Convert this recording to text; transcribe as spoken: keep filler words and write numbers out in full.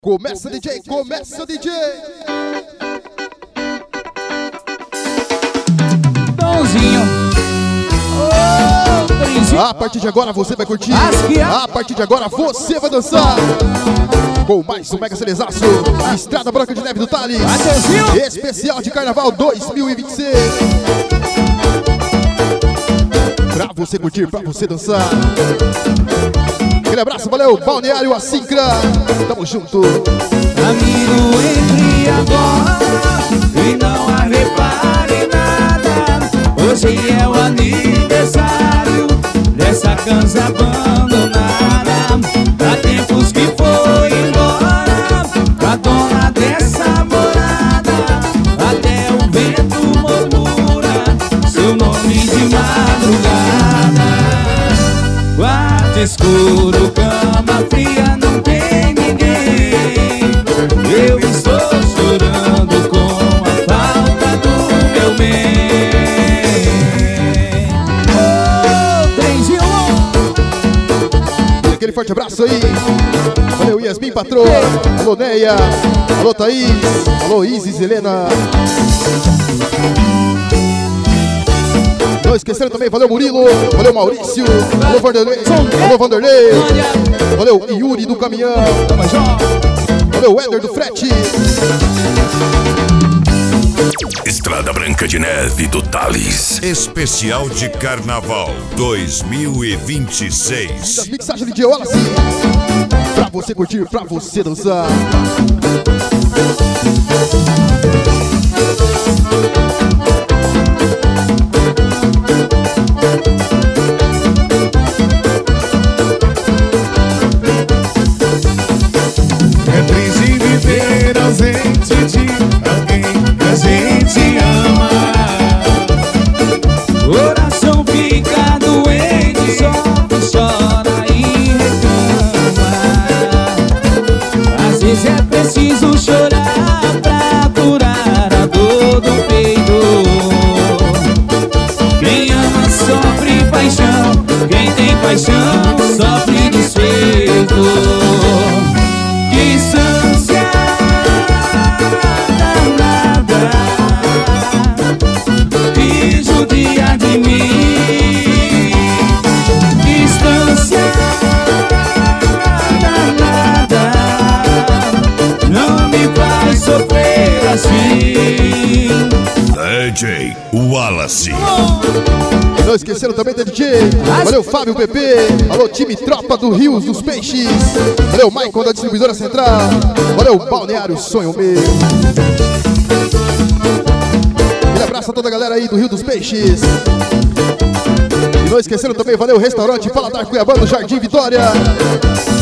Começa, D J, começa, D J. Dãozinho. Oh, a partir de agora você vai curtir. Asquia. A partir de agora você vai dançar. Com mais um Mega Celezaço. Estrada Branca de Neve do Thales. Atenção. Especial de Carnaval dois mil e vinte e seis. Pra você curtir, pra você dançar. Aquele abraço, valeu, Balneário Assincra. Tamo junto. Amigo, entre agora e não a repare nada. Hoje é o aniversário dessa casa abandonada. Há tempos que foi embora a dona dessa morada. Até o vento murmura seu nome de madrugada. Quarto escuro, cama fria, não tem ninguém. Eu estou chorando com a falta do meu bem. Oh, trenzinho. Aquele forte abraço aí. Valeu, Yasmin Patroa. Alô, Neia. Alô, Thaís. Alô, Isis, Helena. Não esquecendo também, valeu Murilo, valeu Maurício, alô Vanderlei, alô Vanderlei, valeu Yuri do Caminhão, valeu Éder do Frete. Estrada Branca de Neve do Thales. Especial de Carnaval dois mil e vinte e seis. Das mixagens de D J Wallace, pra você curtir, pra você dançar. É triste viver ausente de alguém que a gente ama. Coração fica doente, sofre, chora e reclama. Às vezes é preciso chorar pra curar a dor do peito. Quem ama sofre paixão, quem tem paixão sofre desfeito. Distância danada que judia de mim. Distância danada não me faz sofrer assim. D J Wallace. Não esqueceram também da D J, valeu Fábio P P, alô time Tropa do Rios dos Peixes, valeu Maicon da Distribuidora Central, valeu Balneário Sonho Meu. Um abraço a toda a galera aí do Rio dos Peixes. E não esqueceram também, valeu Restaurante Paladar Cuiabano, Jardim Vitória.